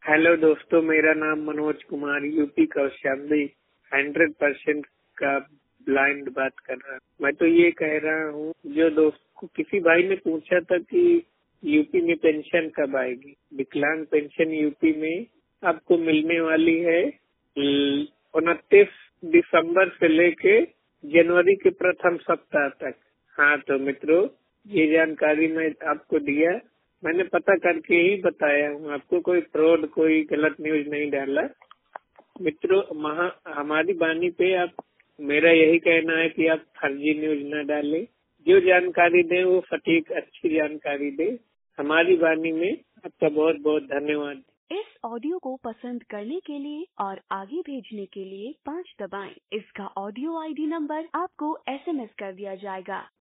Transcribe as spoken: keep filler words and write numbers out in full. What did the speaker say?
Hello दोस्तों, मेरा नाम Manoj Kumar UP Kaushambi hundred percent का ब्लाइंड बात कर रहा हूँ। मैं तो ये कह रहा हूँ, जो दोस्त को किसी भाई ने पूछा था कि यूपी में पेंशन कब आएगी। विकलांग पेंशन यूपी में आपको मिलने वाली है उनतीस दिसंबर से लेके जनवरी के प्रथम सप्ताह तक। हाँ तो मित्रों, ये जानकारी मैं आपको दिया, मैंने पता करके ही बताया हूँ आपको, कोई फ्रॉड कोई गलत न्यूज नहीं डाला। मित्रों, महा हमारी वाणी पे आप, मेरा यही कहना है कि आप फर्जी न्यूज न डालें। जो जानकारी दे वो सटीक अच्छी जानकारी दे। हमारी वाणी में आपका बहुत बहुत धन्यवाद। इस ऑडियो को पसंद करने के लिए और आगे भेजने के लिए पाँच दबाएं। इसका ऑडियो आईडी नंबर आपको एसएमएस कर दिया जाएगा।